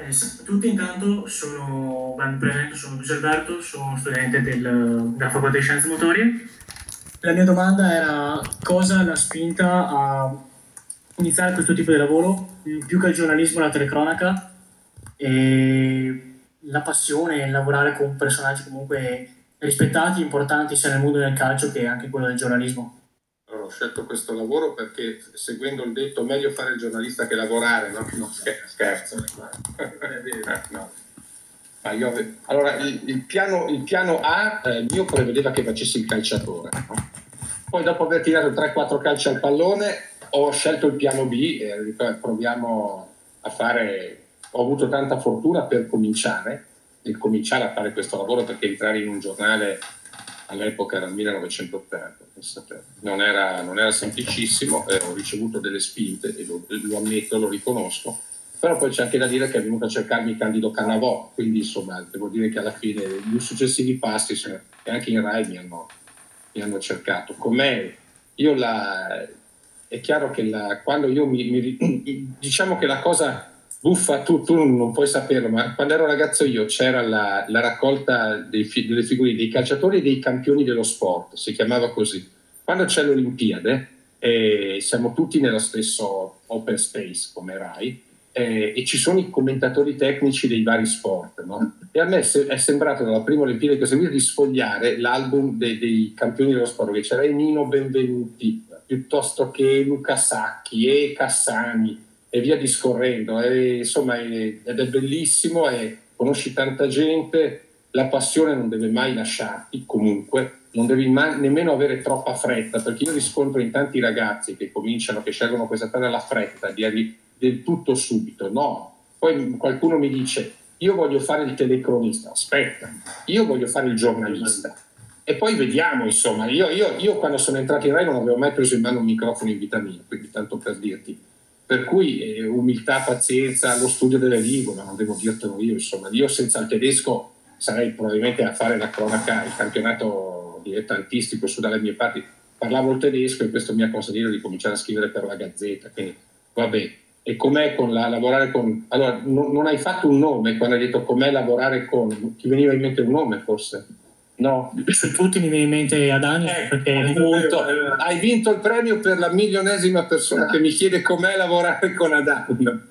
Tutti intanto mi presento, sono Luis Alberto, sono studente della Facoltà di Scienze Motorie. La mia domanda era cosa l'ha spinta a iniziare questo tipo di lavoro, più che il giornalismo, la telecronaca, e la passione, il lavorare con personaggi comunque rispettati, importanti sia nel mondo del calcio che anche quello del giornalismo. Allora, ho scelto questo lavoro perché, seguendo il detto, meglio fare il giornalista che lavorare, no? Scherzo. No. Allora, il piano A mio prevedeva che facessi il calciatore, no? Poi dopo aver tirato 3-4 calci al pallone ho scelto il piano B e proviamo a fare. Ho avuto tanta fortuna per cominciare a fare questo lavoro, perché entrare in un giornale all'epoca era il 1980, non era semplicissimo, ho ricevuto delle spinte e lo ammetto, lo riconosco, però poi c'è anche da dire che è venuto a cercarmi Candido Cannavò, quindi insomma devo dire che alla fine gli successivi passi e anche in Rai mi hanno cercato. Com'è? È chiaro che quando io diciamo che la cosa buffa, tu non puoi saperlo, ma quando ero ragazzo io c'era la raccolta delle figurine dei calciatori e dei campioni dello sport, si chiamava così. Quando c'è l'Olimpiade siamo tutti nello stesso open space come Rai, e ci sono i commentatori tecnici dei vari sport, no? E a me è sembrato dalla prima Olimpiade che ho seguito di sfogliare l'album dei campioni dello sport, che c'era Nino Benvenuti piuttosto che Luca Sacchi e Cassani e via discorrendo, insomma ed è bellissimo, conosci tanta gente, la passione non deve mai lasciarti, comunque non devi nemmeno avere troppa fretta, perché io riscontro in tanti ragazzi che scelgono questa strada alla fretta, del tutto subito, no. Poi qualcuno mi dice io voglio fare il telecronista, aspetta, io voglio fare il giornalista e poi vediamo, insomma. Io quando sono entrato in Rai non avevo mai preso in mano un microfono in vita mia, quindi tanto per dirti, per cui umiltà, pazienza, lo studio delle lingue, ma non devo dirtelo io, insomma. Io senza il tedesco sarei probabilmente a fare la cronaca, il campionato dilettantistico su dalle mie parti. Parlavo il tedesco e questo mi ha consentito di cominciare a scrivere per la Gazzetta, quindi vabbè. E com'è lavorare con... Allora, non hai fatto un nome quando hai detto com'è lavorare con... Ti veniva in mente un nome, forse? No? Per tutti mi viene in mente Adani, perché hai vinto il premio per la milionesima persona che mi chiede com'è lavorare con Adani.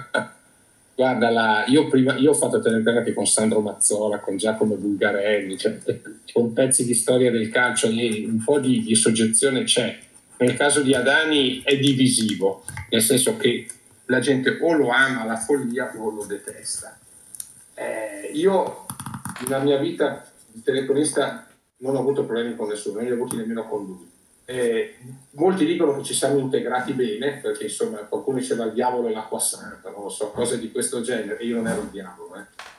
Guarda, io ho fatto telecronache con Sandro Mazzola, con Giacomo Bulgarelli, cioè, con pezzi di storia del calcio, e un po' di soggezione c'è. Nel caso di Adani è divisivo, nel senso che la gente o lo ama alla follia o lo detesta. Io nella mia vita di telecronista non ho avuto problemi con nessuno, non li ho avuti nemmeno con lui. Molti dicono che ci siamo integrati bene, perché insomma qualcuno diceva il diavolo e l'acqua santa, non lo so, cose di questo genere, e io non ero il diavolo.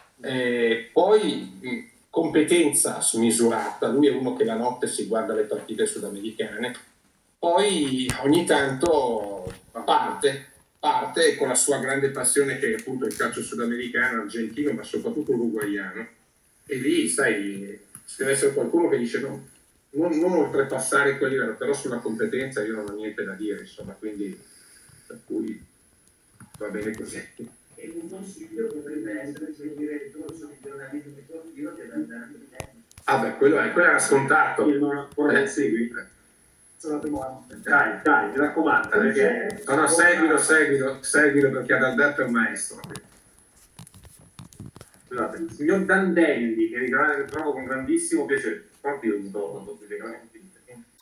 Poi competenza smisurata, lui è uno che la notte si guarda le partite sudamericane, poi ogni tanto parte con la sua grande passione, che è appunto il calcio sudamericano, argentino, ma soprattutto uruguaiano, e lì sai, ci deve essere qualcuno che dice no, non oltrepassare quel livello, però sulla competenza io non ho niente da dire, insomma, quindi per cui va bene così. E un consiglio potrebbe essere seguire il corso di giornalismo sportivo che dà tanto tempo. Ah beh, quello era scontato. Io non ancora segui. Sono la prima volta. Dai, mi raccomando, perché... No, seguilo perché Adalberto è un maestro. Scusate, il signor Dandelli, che trovo con grandissimo piacere. Infatti io mi trovo con tutti i